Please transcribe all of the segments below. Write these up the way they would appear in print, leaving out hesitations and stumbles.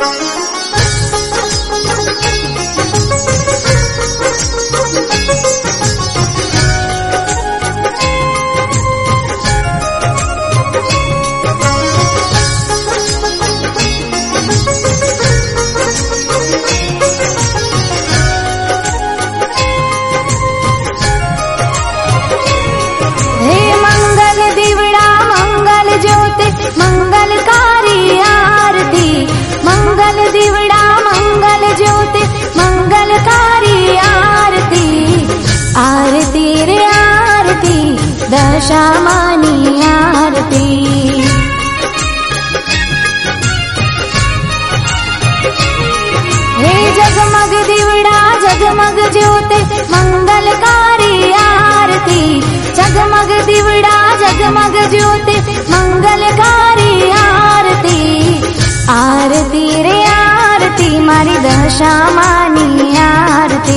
मंगलकारी आरती, मंगल दीवड़ा मंगल ज्योति मंगलकारी आरती, आरती रे आरती दशामानी आरती। हे जगमग दीवड़ा जगमग ज्योति मंगलकारी आरती, जगमग दीवड़ा जगमग ज्योति मंगलकारी आरती, आरती रे आरती मारी दशामानी आरती।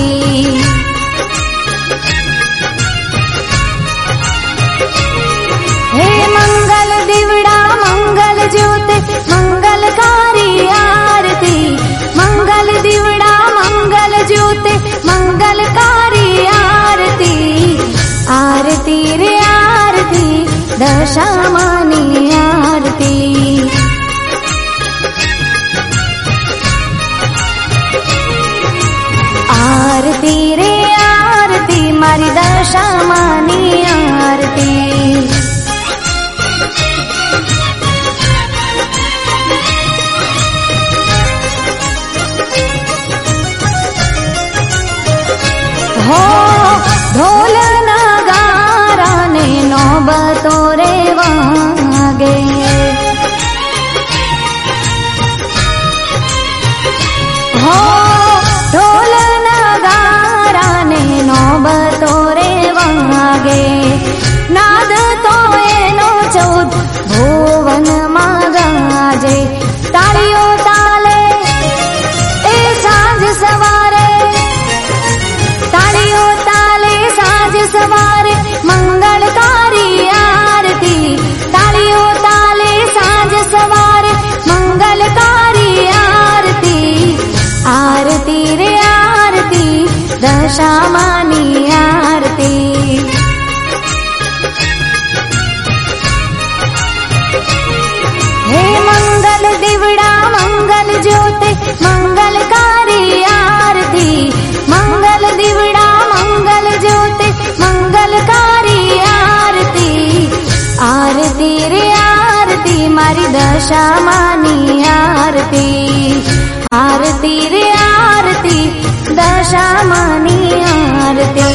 हे मंगल दीवड़ा मंगल ज्योति मंगलकारी आरती, मंगल दीवड़ा मंगल ज्योति मंगलकारी आरती, आरती रे आरती दशामानी आरती। आरती रे आरती मारी दशामानी आरती। हो ढोल नगारा ने नौबतो रे वागे, हो ढोल नगारा ने नौबतो रे वागे, नाद तो एनो 14 भुवन मां गाजे, तालियो ताले ए सांझ सवारे, तालियो ताले सांझ सवारे मंगलकारी आरती, तालियो ताले सांझ सवारे मंगलकारी आरती, आरती रे आरती दशामानी आरती। हे मंगल दीवड़ा मंगल ज्योति मंगलकारी आरती, मंगल दीवड़ा मंगल ज्योति मंगलकारी आरती, आरती रे आरती मारी दशामानी आरती, आरती रे आरती दशामानी आरती।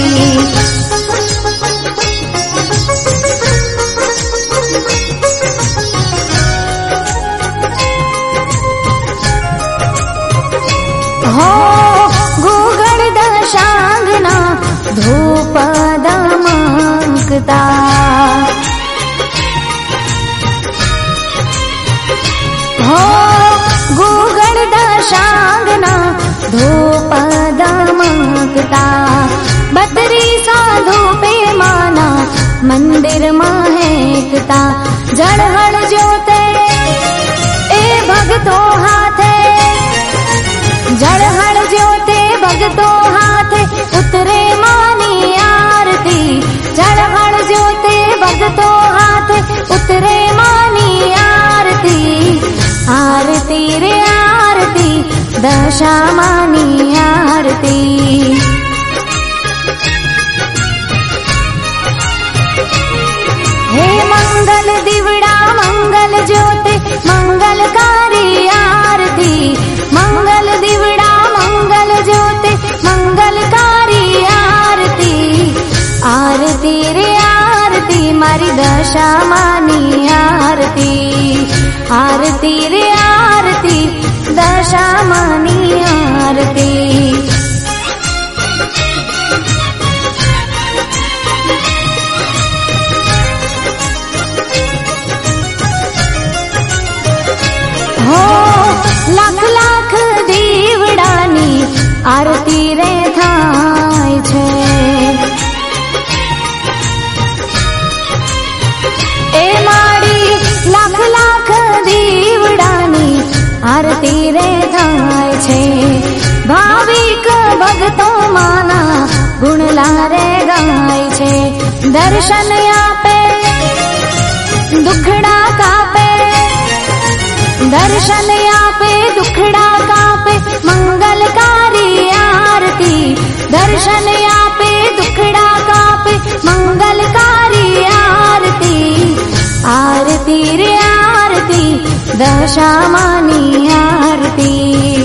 हो गुगड़ दशांगना धूप दमकता, हो गुगड़ दशांगना धूप दमकता, बतरी साधु पे माना मंदिर महकता, जड़हड़ ज्योते ए भगतो हाथे, जड़हड़ ज्योते भगतो हाथे उतरे मानी आरती, जड़हड़ ज्योते भगतो हाथे उतरे मानी आरती, आरती रे आरती दशामानी आरती। हे मंगल दीवड़ा मंगल ज्योति मंगलकारी आरती, मंगल दीवड़ा मंगल ज्योति मंगलकारी आरती, आरती रे आरती मारी दशामानी आरती, आरती रे आरती दशामानी आरती। हो लाख लाख दीवડાની आरती रे थाय छे, ए माड़ी लाख लाख दीवડાની आरती रे ગુણલા રે ગાય છે. દર્શન આપે દુખડા કાપે, દર્શન આપે દુખડા કાપે, મંગલકારી આરતી. દર્શન આપે દુખડા કાપે, મંગલકારી આરતી. આરતી રે આરતી, દશામાની આરતી.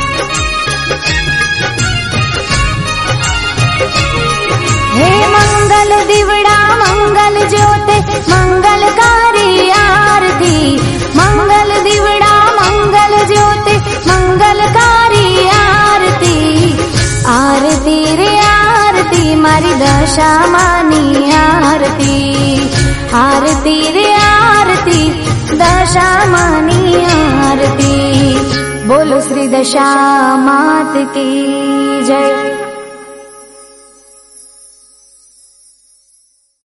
હે મંગલ દીવડા મંગલ જ્યોતે, મંગલકારી આરતી. મંગલ દીવડા મંગલ જ્યોતે, મંગલકારી આરતી. આરતી રે આરતી, મારી દશામાની આરતી. આરતી રે આરતી, દશામાની આરતી. બોલો શ્રી દશા માત કી જય.